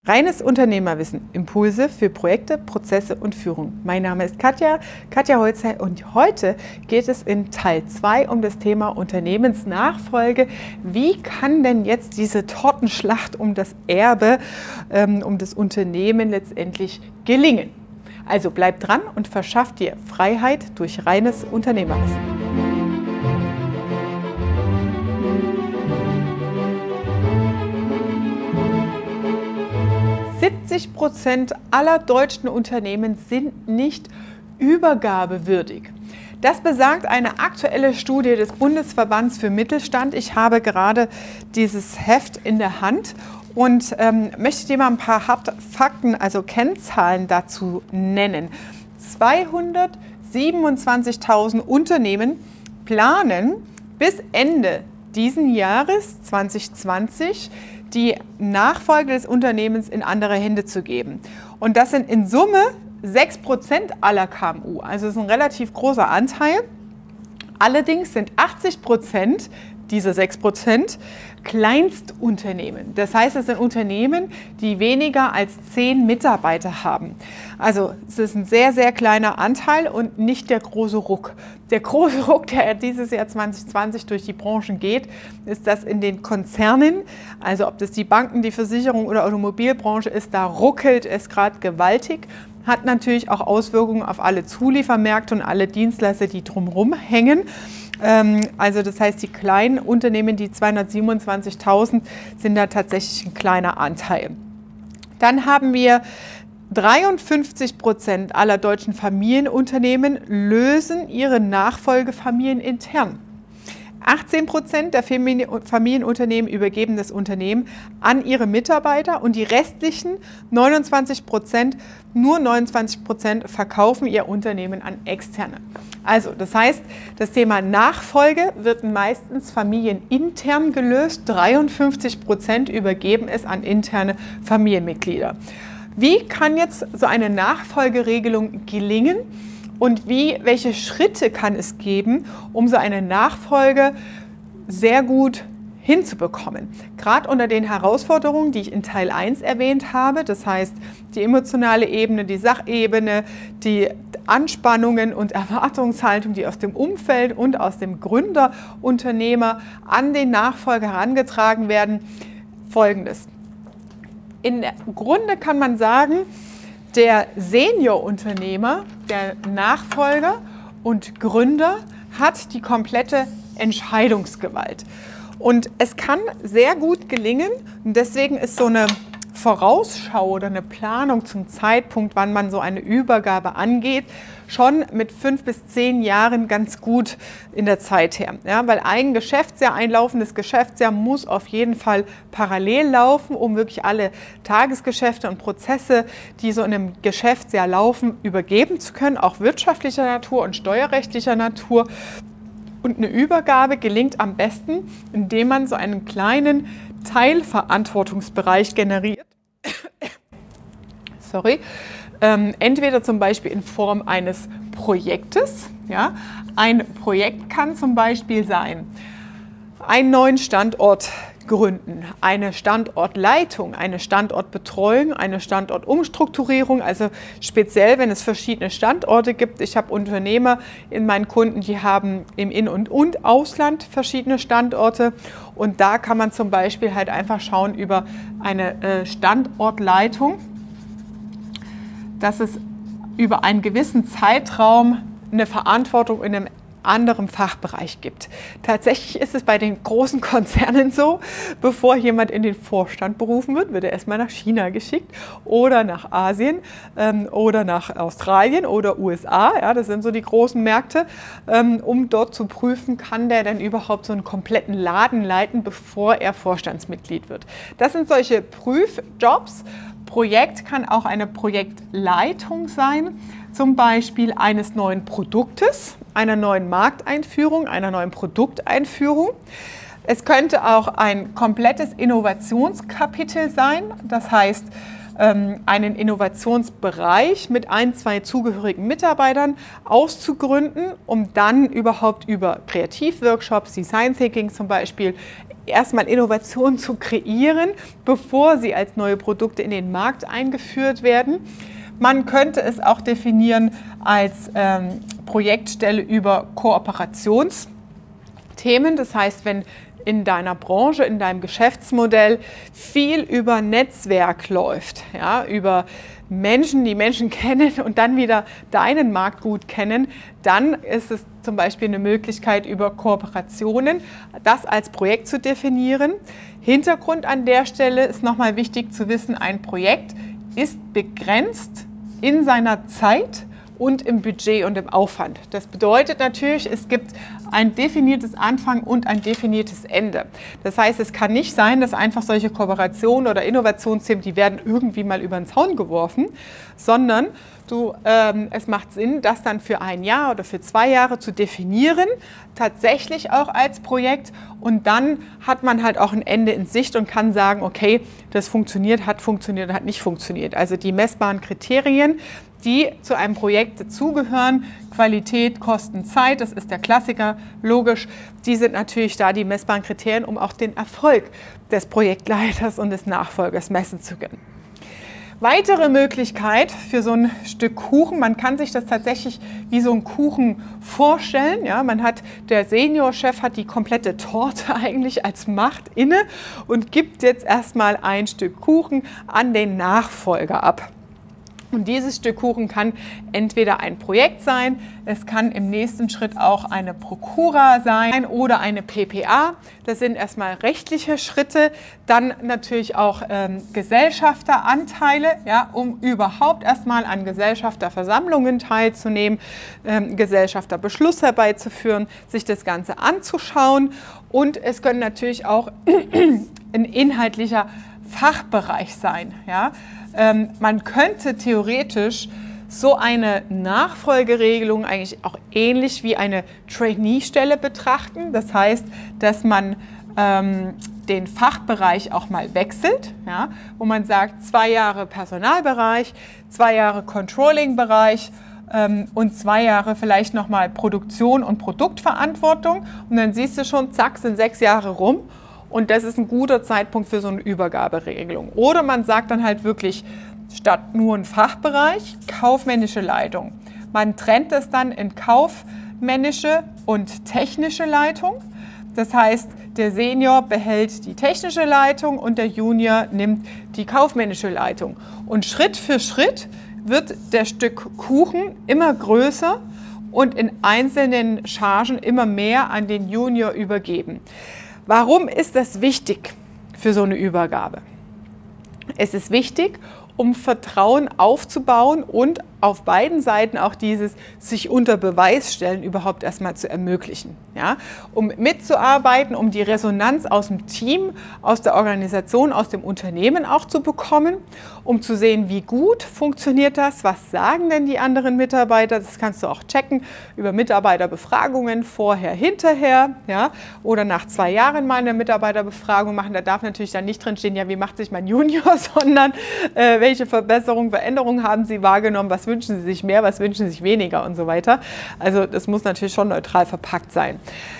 Reines Unternehmerwissen, Impulse für Projekte, Prozesse und Führung. Mein Name ist Katja Holzer und heute geht es in Teil 2 um das Thema Unternehmensnachfolge. Wie kann denn jetzt diese Tortenschlacht um das Erbe, um das Unternehmen letztendlich gelingen? Also bleibt dran und verschafft dir Freiheit durch reines Unternehmerwissen. 70% aller deutschen Unternehmen sind nicht übergabewürdig. Das besagt eine aktuelle Studie des Bundesverbands für Mittelstand. Ich habe gerade dieses Heft in der Hand und möchte dir mal ein paar Fakten, also Kennzahlen dazu nennen. 227.000 Unternehmen planen bis Ende diesen Jahres 2020 die Nachfolge des Unternehmens in andere Hände zu geben. Und das sind in Summe 6% aller KMU, also das ist ein relativ großer Anteil. Allerdings sind 80% dieser 6% Kleinstunternehmen. Das heißt, es sind Unternehmen, die weniger als 10 Mitarbeiter haben. Also es ist ein sehr, sehr kleiner Anteil und nicht der große Ruck. Der große Ruck, der dieses Jahr 2020 durch die Branchen geht, ist, dass in den Konzernen, also ob das die Banken, die Versicherung oder Automobilbranche ist, da ruckelt es gerade gewaltig. Hat natürlich auch Auswirkungen auf alle Zuliefermärkte und alle Dienstleister, die drumherum hängen. Also das heißt, die kleinen Unternehmen, die 227.000, sind da tatsächlich ein kleiner Anteil. Dann haben wir 53% aller deutschen Familienunternehmen lösen ihre Nachfolge familienintern. 18% der Familienunternehmen übergeben das Unternehmen an ihre Mitarbeiter und die restlichen 29%, nur 29% verkaufen ihr Unternehmen an Externe. Also das heißt, das Thema Nachfolge wird meistens familienintern gelöst, 53% übergeben es an interne Familienmitglieder. Wie kann jetzt so eine Nachfolgeregelung gelingen? Und welche Schritte kann es geben, um so eine Nachfolge sehr gut hinzubekommen? Gerade unter den Herausforderungen, die ich in Teil 1 erwähnt habe, das heißt die emotionale Ebene, die Sachebene, die Anspannungen und Erwartungshaltung, die aus dem Umfeld und aus dem Gründerunternehmer an den Nachfolger herangetragen werden, Folgendes. Im Grunde kann man sagen, der Seniorunternehmer, der Nachfolger und Gründer hat die komplette Entscheidungsgewalt. Und es kann sehr gut gelingen, und deswegen ist so eine Vorausschau oder eine Planung zum Zeitpunkt, wann man so eine Übergabe angeht, schon mit 5 bis 10 Jahren ganz gut in der Zeit her. Ja, weil ein Geschäftsjahr, ein laufendes Geschäftsjahr muss auf jeden Fall parallel laufen, um wirklich alle Tagesgeschäfte und Prozesse, die so in einem Geschäftsjahr laufen, übergeben zu können, auch wirtschaftlicher Natur und steuerrechtlicher Natur. Und eine Übergabe gelingt am besten, indem man so einen kleinen Teilverantwortungsbereich generiert. Entweder zum Beispiel in Form eines Projektes. Ja? Ein Projekt kann zum Beispiel sein, einen neuen Standort gründen, eine Standortleitung, eine Standortbetreuung, eine Standortumstrukturierung, also speziell, wenn es verschiedene Standorte gibt. Ich habe Unternehmer in meinen Kunden, die haben im In- und Ausland verschiedene Standorte und da kann man zum Beispiel halt einfach schauen über eine Standortleitung, dass es über einen gewissen Zeitraum eine Verantwortung in einem anderen Fachbereich gibt. Tatsächlich ist es bei den großen Konzernen so, bevor jemand in den Vorstand berufen wird, wird er erstmal nach China geschickt oder nach Asien oder nach Australien oder USA. Ja, das sind so die großen Märkte, um dort zu prüfen, kann der denn überhaupt so einen kompletten Laden leiten, bevor er Vorstandsmitglied wird. Das sind solche Prüfjobs. Projekt kann auch eine Projektleitung sein, zum Beispiel eines neuen Produktes, einer neuen Markteinführung, einer neuen Produkteinführung. Es könnte auch ein komplettes Innovationskapitel sein, das heißt einen Innovationsbereich mit 1, 2 zugehörigen Mitarbeitern auszugründen, um dann überhaupt über Kreativworkshops, Design Thinking zum Beispiel, erstmal Innovationen zu kreieren, bevor sie als neue Produkte in den Markt eingeführt werden. Man könnte es auch definieren als Projektstelle über Kooperationsthemen. Das heißt, wenn in deiner Branche, in deinem Geschäftsmodell viel über Netzwerk läuft, ja, über Menschen, die Menschen kennen und dann wieder deinen Markt gut kennen, dann ist es zum Beispiel eine Möglichkeit, über Kooperationen das als Projekt zu definieren. Hintergrund an der Stelle ist nochmal wichtig zu wissen, ein Projekt ist begrenzt in seiner Zeit und im Budget und im Aufwand. Das bedeutet natürlich, es gibt ein definiertes Anfang und ein definiertes Ende. Das heißt, es kann nicht sein, dass einfach solche Kooperationen oder Innovationsthemen, die werden irgendwie mal über den Zaun geworfen, sondern es macht Sinn, das dann für ein Jahr oder für 2 Jahre zu definieren, tatsächlich auch als Projekt, und dann hat man halt auch ein Ende in Sicht und kann sagen, okay, das funktioniert, hat nicht funktioniert. Also die messbaren Kriterien, die zu einem Projekt dazugehören, Qualität, Kosten, Zeit, das ist der Klassiker, logisch, die sind natürlich da, die messbaren Kriterien, um auch den Erfolg des Projektleiters und des Nachfolgers messen zu können. Weitere Möglichkeit für so ein Stück Kuchen, man kann sich das tatsächlich wie so ein Kuchen vorstellen. Ja, der Seniorchef hat die komplette Torte eigentlich als Macht inne und gibt jetzt erstmal ein Stück Kuchen an den Nachfolger ab. Und dieses Stück Kuchen kann entweder ein Projekt sein, es kann im nächsten Schritt auch eine Prokura sein oder eine PPA. Das sind erstmal rechtliche Schritte, dann natürlich auch Gesellschafteranteile, ja, um überhaupt erstmal an Gesellschafterversammlungen teilzunehmen, Gesellschafterbeschluss herbeizuführen, sich das Ganze anzuschauen, und es können natürlich auch ein inhaltlicher Fachbereich sein, ja. Man könnte theoretisch so eine Nachfolgeregelung eigentlich auch ähnlich wie eine Trainee-Stelle betrachten. Das heißt, dass man den Fachbereich auch mal wechselt, ja, wo man sagt, 2 Jahre Personalbereich, 2 Jahre Controlling-Bereich und 2 Jahre vielleicht nochmal Produktion und Produktverantwortung. Und dann siehst du schon, zack, sind 6 Jahre rum. Und das ist ein guter Zeitpunkt für so eine Übergaberegelung. Oder man sagt dann halt wirklich, statt nur ein Fachbereich, kaufmännische Leitung. Man trennt das dann in kaufmännische und technische Leitung. Das heißt, der Senior behält die technische Leitung und der Junior nimmt die kaufmännische Leitung. Und Schritt für Schritt wird der Stück Kuchen immer größer und in einzelnen Chargen immer mehr an den Junior übergeben. Warum ist das wichtig für so eine Übergabe? Es ist wichtig, um Vertrauen aufzubauen und auf beiden Seiten auch dieses sich unter Beweis stellen überhaupt erstmal zu ermöglichen. Ja? Um mitzuarbeiten, um die Resonanz aus dem Team, aus der Organisation, aus dem Unternehmen auch zu bekommen, um zu sehen, wie gut funktioniert das, was sagen denn die anderen Mitarbeiter, das kannst du auch checken über Mitarbeiterbefragungen vorher, hinterher, ja? Oder nach 2 Jahren mal eine Mitarbeiterbefragung machen. Da darf natürlich dann nicht drin stehen, ja, wie macht sich mein Junior, sondern welche Verbesserungen, Veränderungen haben Sie wahrgenommen, was wünschen Sie sich mehr, was wünschen Sie sich weniger und so weiter. Also das muss natürlich schon neutral verpackt sein.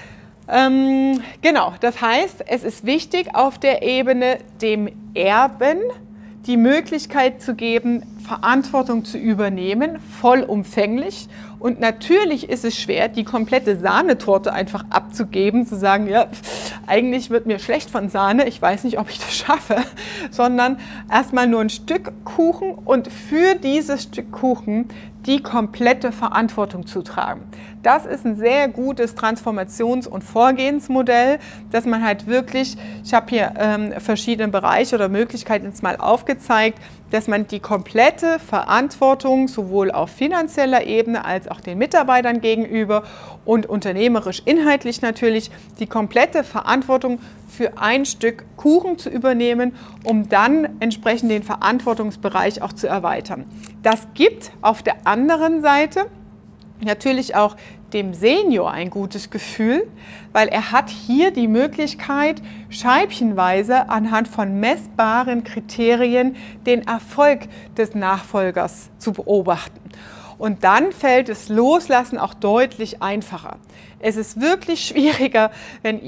Genau, das heißt, es ist wichtig, auf der Ebene dem Erben die Möglichkeit zu geben, Verantwortung zu übernehmen, vollumfänglich. Und natürlich ist es schwer, die komplette Sahnetorte einfach abzugeben, zu sagen, ja, eigentlich wird mir schlecht von Sahne, ich weiß nicht, ob ich das schaffe, sondern erstmal nur ein Stück Kuchen und für dieses Stück Kuchen die komplette Verantwortung zu tragen. Das ist ein sehr gutes Transformations- und Vorgehensmodell, dass man halt wirklich, ich habe hier verschiedene Bereiche oder Möglichkeiten jetzt mal aufgezeigt, dass man die komplette Verantwortung sowohl auf finanzieller Ebene als auch den Mitarbeitern gegenüber und unternehmerisch inhaltlich natürlich die komplette Verantwortung für ein Stück Kuchen zu übernehmen, um dann entsprechend den Verantwortungsbereich auch zu erweitern. Das gibt auf der anderen Seite natürlich auch dem Senior ein gutes Gefühl, weil er hat hier die Möglichkeit, scheibchenweise anhand von messbaren Kriterien den Erfolg des Nachfolgers zu beobachten. Und dann fällt das Loslassen auch deutlich einfacher. Es ist wirklich schwieriger, wenn ihr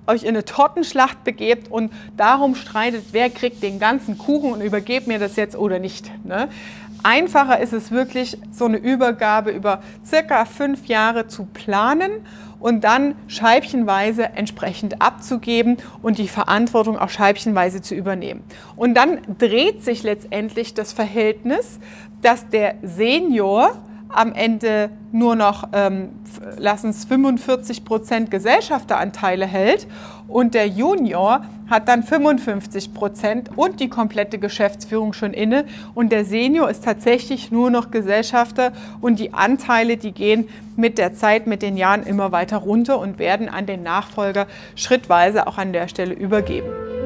euch in eine Tortenschlacht begebt und darum streitet, wer kriegt den ganzen Kuchen und übergebt mir das jetzt oder nicht. Ne? Einfacher ist es wirklich, so eine Übergabe über circa 5 Jahre zu planen und dann scheibchenweise entsprechend abzugeben und die Verantwortung auch scheibchenweise zu übernehmen. Und dann dreht sich letztendlich das Verhältnis, dass der Senior am Ende nur noch, lassen es 45% Gesellschafteranteile hält und der Junior hat dann 55% und die komplette Geschäftsführung schon inne und der Senior ist tatsächlich nur noch Gesellschafter und die Anteile, die gehen mit der Zeit, mit den Jahren immer weiter runter und werden an den Nachfolger schrittweise auch an der Stelle übergeben.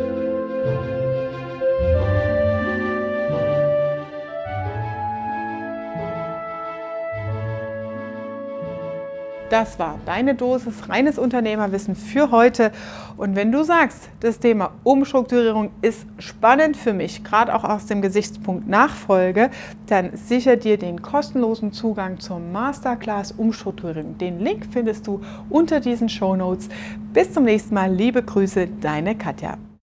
Das war deine Dosis reines Unternehmerwissen für heute. Und wenn du sagst, das Thema Umstrukturierung ist spannend für mich, gerade auch aus dem Gesichtspunkt Nachfolge, dann sicher dir den kostenlosen Zugang zur Masterclass Umstrukturierung. Den Link findest du unter diesen Shownotes. Bis zum nächsten Mal. Liebe Grüße, deine Katja.